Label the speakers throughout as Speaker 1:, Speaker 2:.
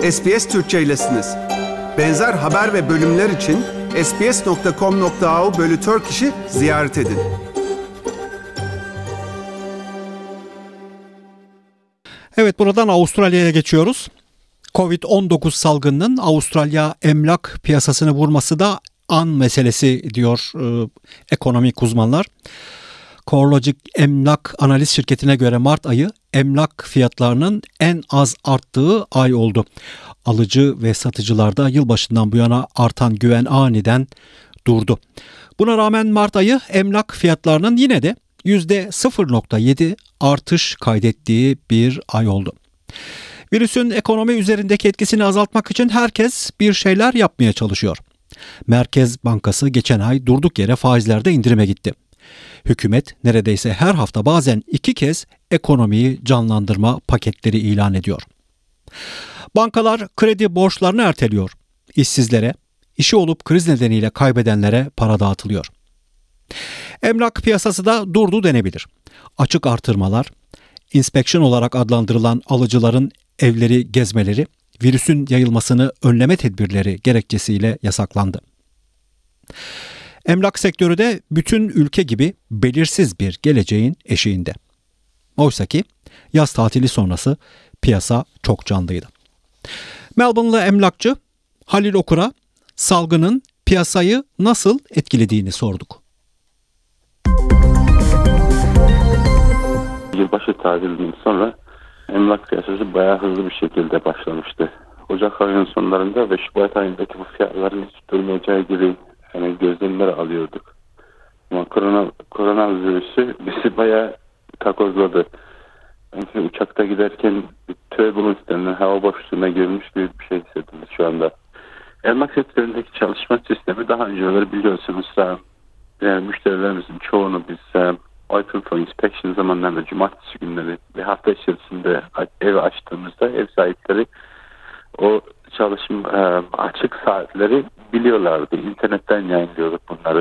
Speaker 1: SBS Türkçe'ylesiniz. Benzer haber ve bölümler için sbs.com.au/Turkish'i ziyaret edin.
Speaker 2: Evet, buradan Avustralya'ya geçiyoruz. Covid-19 salgınının Avustralya emlak piyasasını vurması da an meselesi diyor ekonomik uzmanlar. CoreLogic emlak analiz şirketine göre Mart ayı emlak fiyatlarının en az arttığı ay oldu. Alıcı ve satıcılarda yılbaşından bu yana artan güven aniden durdu. Buna rağmen Mart ayı emlak fiyatlarının yine de %0.7 artış kaydettiği bir ay oldu. Virüsün ekonomi üzerindeki etkisini azaltmak için herkes bir şeyler yapmaya çalışıyor. Merkez Bankası geçen ay durduk yere faizlerde indirime gitti. Hükümet neredeyse her hafta bazen 2 kez ekonomiyi canlandırma paketleri ilan ediyor. Bankalar kredi borçlarını erteliyor. İşsizlere, işi olup kriz nedeniyle kaybedenlere para dağıtılıyor. Emlak piyasası da durdu denebilir. Açık artırmalar, inspeksiyon olarak adlandırılan alıcıların evleri gezmeleri, virüsün yayılmasını önleme tedbirleri gerekçesiyle yasaklandı. Emlak sektörü de bütün ülke gibi belirsiz bir geleceğin eşiğinde. Oysaki yaz tatili sonrası piyasa çok canlıydı. Melbourne'lı emlakçı Halil Okur'a salgının piyasayı nasıl etkilediğini sorduk.
Speaker 3: Yılbaşı tatilinden sonra emlak piyasası bayağı hızlı bir şekilde başlamıştı. Ocak ayının sonlarında ve Şubat ayındaki bu fiyatların hiç durmayacağı gibi gözlemler alıyorduk. Ama koronavirüsü bizi bayağı takozladı. Yani uçakta giderken bir turbulence denilen hava boşluğuna girmiş gibi bir şey hissedildi şu anda. Emlak sektöründeki çalışma sistemi daha önceleri biliyorsunuz. Yani müşterilerimizin çoğunu biz open for inspection zamanlarında cumartesi günleri ve hafta içerisinde ev açtığımızda ev sahipleri o çalışım açık saatleri biliyorlardı. İnternetten yayınlıyorduk bunları.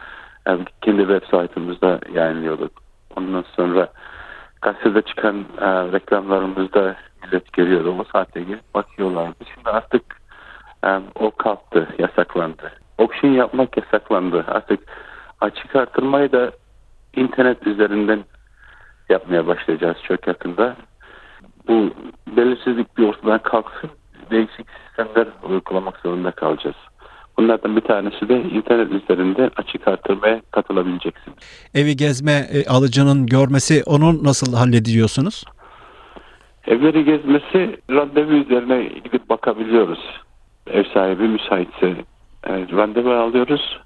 Speaker 3: Kendi web sayfamızda yayınlıyorduk. Ondan sonra gazetede çıkan reklamlarımızda millet görüyordu. O saatte gelip bakıyorlardı. Şimdi artık o kalktı, yasaklandı. Auction yapmak yasaklandı. Artık açık artırmayı da internet üzerinden yapmaya başlayacağız çok yakında. Bu belirsizlik bir ortadan kalksın. Değişik sistemler uygulamak zorunda kalacağız. Bunlardan bir tanesi de internet üzerinden açık artırmaya katılabileceksiniz.
Speaker 2: Evi gezme alıcının görmesi, onu nasıl hallediyorsunuz?
Speaker 3: Evleri gezmesi randevu üzerine gidip bakabiliyoruz. Ev sahibi müsaitse randevu alıyoruz.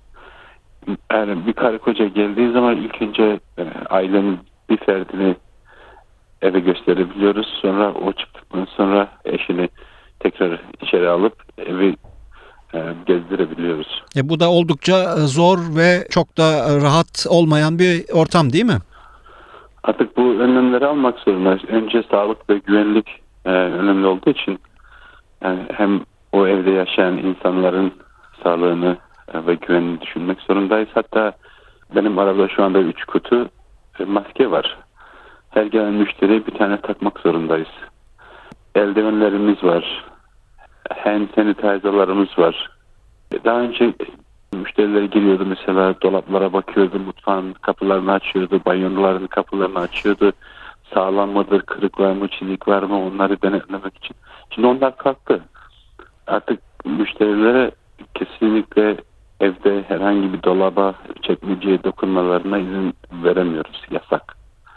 Speaker 3: Yani bir karı koca geldiği zaman ilk önce ailenin bir ferdini eve gösterebiliyoruz. Sonra o çıktıktan sonra eşini tekrar içeri alıp evi gezdirebiliyoruz.
Speaker 2: Bu da oldukça zor ve çok da rahat olmayan bir ortam değil mi?
Speaker 3: Artık bu önlemleri almak zorundayız. Önce sağlık ve güvenlik önemli olduğu için hem o evde yaşayan insanların sağlığını ve güvenini düşünmek zorundayız. Hatta benim arabada şu anda 3 kutu maske var. Her gelen müşteriye bir tane takmak zorundayız. Eldivenlerimiz var. Hand sanitizerlarımız var. Daha önce müşteriler giriyordu, mesela dolaplara bakıyordu, mutfağın kapılarını açıyordu, banyoların kapılarını açıyordu. Sağlam mıdır, kırık var mı, çizik var mı, onları denetlemek için. Şimdi onlar kalktı. Artık müşterilere kesinlikle evde herhangi bir dolaba, çekmeceye dokunmalarına izin veremiyoruz. Yasak.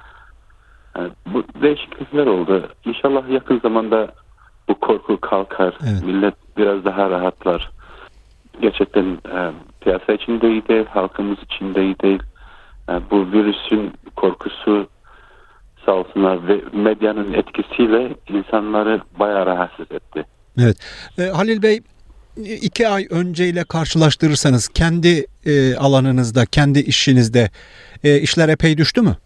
Speaker 3: Yani bu değişiklikler oldu. İnşallah yakın zamanda bu korku kalkar. Evet. Millet biraz daha rahatlar. Gerçekten piyasa için de iyi değil, halkımız için de iyi değil. Bu virüsün korkusu sağ olsunlar ve medyanın etkisiyle insanları bayağı rahatsız etti.
Speaker 2: Evet. Halil Bey, 2 ay önceyle karşılaştırırsanız kendi alanınızda, kendi işinizde işler epey düştü mü?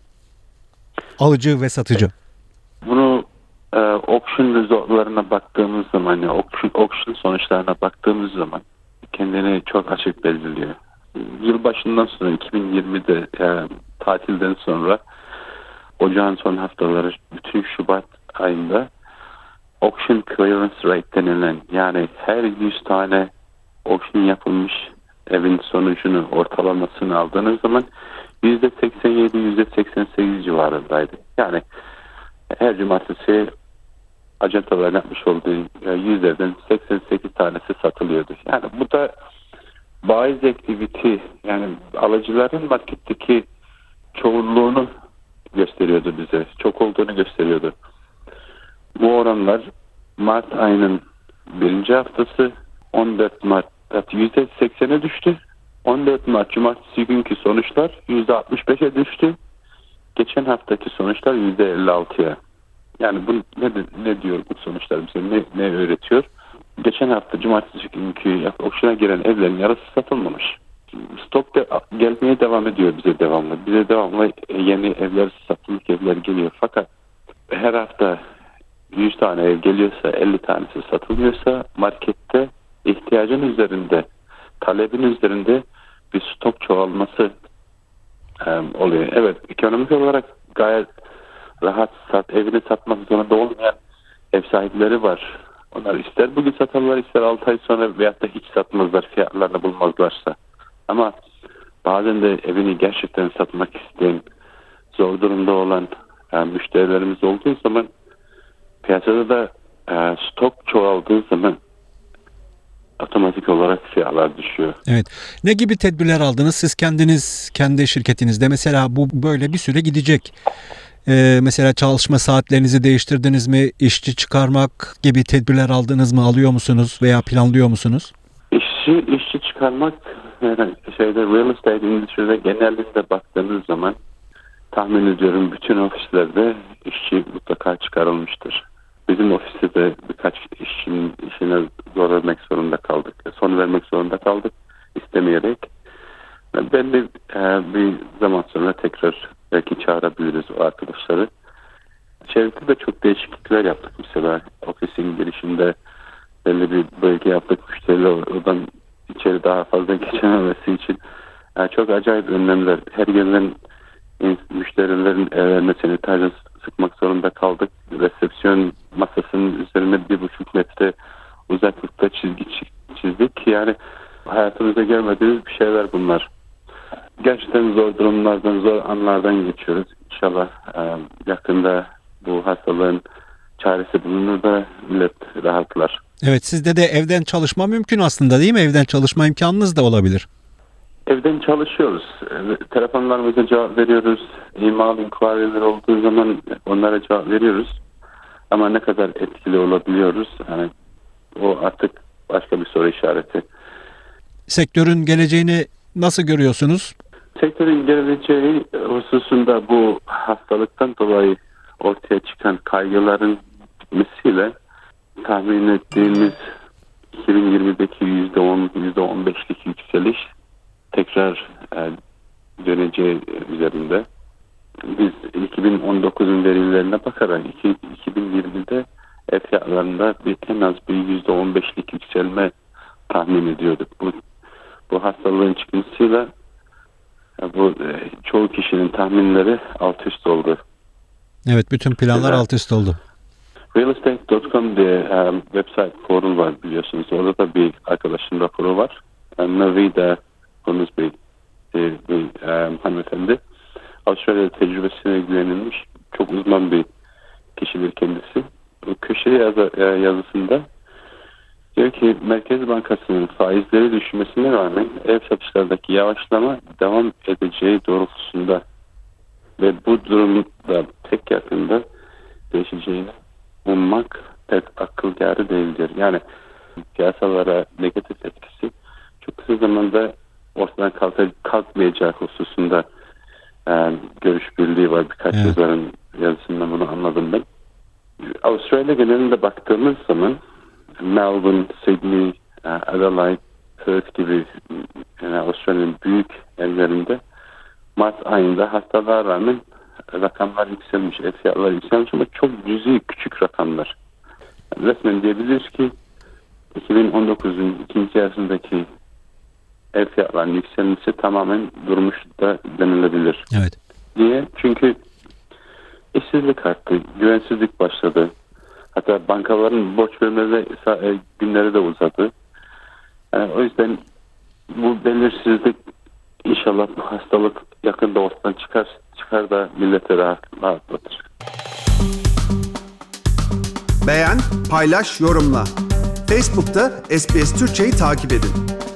Speaker 2: Alıcı ve satıcı.
Speaker 3: Bunu auction resultlarına baktığımız zaman, yani auction sonuçlarına baktığımız zaman kendini çok açık belirliyor. Yılbaşından sonra 2020'de tatilden sonra ocağın son haftaları bütün Şubat ayında auction clearance rate denilen, yani her 100 tane auction yapılmış evin sonucunu, ortalamasını aldığınız zaman %87, %88 civarındaydı. Yani her cumartesi ajantaların yapmış olduğu yüzlerden 88 tanesi satılıyordu. Yani bu da baiz activity, yani alıcıların marketteki çoğunluğunu gösteriyordu bize. Çok olduğunu gösteriyordu. Bu oranlar Mart ayının birinci haftası 14 Mart'ta %80'e düştü. 14 Mart Cumartesi günkü sonuçlar %65'e düştü. Geçen haftaki sonuçlar %56'ya. Yani bu ne diyor bu sonuçlar bize? Ne öğretiyor? Geçen hafta Cumartesi günkü auction'a giren evlerin yarısı satılmamış. Stok gelmeye devam ediyor bize devamlı. Bize devamlı yeni evler, satılık evler geliyor. Fakat her hafta 100 tane ev geliyorsa, 50 tanesi satılmıyorsa markette ihtiyacın üzerinde, talebin üzerinde bir stok çoğalması oluyor. Evet, ekonomik olarak gayet rahat evini satmak zorunda olmayan ev sahipleri var. Onlar ister bugün satarlar, ister 6 ay sonra veyahut da hiç satmazlar, fiyatlarını bulmazlarsa. Ama bazen de evini gerçekten satmak isteyen, zor durumda olan müşterilerimiz olduğu zaman, piyasada da stok çoğaldığı zaman otomatik olarak fiyatlar düşüyor.
Speaker 2: Evet. Ne gibi tedbirler aldınız siz kendiniz, kendi şirketinizde? Mesela bu böyle bir süre gidecek. Mesela çalışma saatlerinizi değiştirdiniz mi? İşçi çıkarmak gibi tedbirler aldınız mı? Alıyor musunuz veya planlıyor musunuz?
Speaker 3: İşçi çıkarmak, yani real estate endüstride genelinde baktığınız zaman tahmin ediyorum bütün ofislerde işçi mutlaka çıkarılmıştır. Bizim ofiste de birkaç işçinin işine zor vermek zorunda kaldık. Son vermek zorunda kaldık istemeyerek. Belli bir zaman sonra tekrar belki çağırabiliriz o arkadaşları. Çevrede de çok değişiklikler yaptık. Mesela ofisin girişinde belli bir bölge yaptık. Müşteriler oradan içeri daha fazla geçememesi için çok acayip önlemler. Her gelen müşterilerin evlerine sanitizer sıkmak zorunda kaldık. Resepsiyon masasının üzerine 1,5 metre uzaklıkta çizgi çizdik. Yani hayatımızda görmediğimiz bir şeyler bunlar. Gerçekten zor durumlardan, zor anlardan geçiyoruz. İnşallah yakında bu hastalığın çaresi bulunur da millet rahatlar.
Speaker 2: Evet, sizde de evden çalışma mümkün aslında, değil mi? Evden çalışma imkanınız da olabilir.
Speaker 3: Evden çalışıyoruz. Telefonlarımıza cevap veriyoruz. Email inquiry'ler olduğu zaman onlara cevap veriyoruz. Ama ne kadar etkili olabiliyoruz? Yani o artık başka bir soru işareti.
Speaker 2: Sektörün geleceğini nasıl görüyorsunuz?
Speaker 3: Sektörün geleceği hususunda bu hastalıktan dolayı ortaya çıkan kaygıların bitmesiyle tahmin ettiğimiz 2020'deki %10-15'lik yükseliş tekrar döneceği üzerinde. Biz 2019'un verilerine bakarak 2020'de ev fiyatlarında en az bir %15'lik yükselme tahmin ediyorduk. Bu hastalığın çıkmasıyla bu çoğu kişinin tahminleri alt üst oldu.
Speaker 2: Evet, bütün planlar alt üst oldu.
Speaker 3: Realestate.com diye website forum var biliyorsunuz. Orada da bir arkadaşın raporu var. Navida Konuzbey bir hanımefendi. Avustralya'da tecrübesine güvenilmiş çok uzman bir kişidir kendisi. Bu köşe yazısında diyor ki Merkez Bankası'nın faizleri düşmesine rağmen ev satışlardaki yavaşlama devam edeceği doğrultusunda ve bu durumda pek yakında değişeceğini ummak pek akılkârı değildir. Yani piyasalara negatif etkisi çok kısa zamanda ortadan kalkmayacağı hususunda görüş birliği var. Birkaç yazarın yazısından bunu anladım ben. Avustralya genelinde baktığımız zaman Melbourne, Sydney, Adelaide, Perth gibi yani Avustralya'nın büyük evlerinde Mart ayında hastalığa rağmen rakamlar yükselmiş, ev fiyatları yükselmiş ama çok cüzi küçük rakamlar. Yani resmen diyebiliriz ki 2019'un ikinci yarısındaki ev fiyatlarının yükselmesi tamamen durmuş da denilebilir.
Speaker 2: Evet.
Speaker 3: Çünkü işsizlik arttı, güvensizlik başladı. Hatta Hatta bankaların borç verme günleri de uzadı. Yani o yüzden bu belirsizlik, inşallah bu hastalık yakında ortadan çıkar da millete rahatlatır.
Speaker 1: Beğen, paylaş, yorumla. Facebook'ta SBS Türkçe'yi takip edin.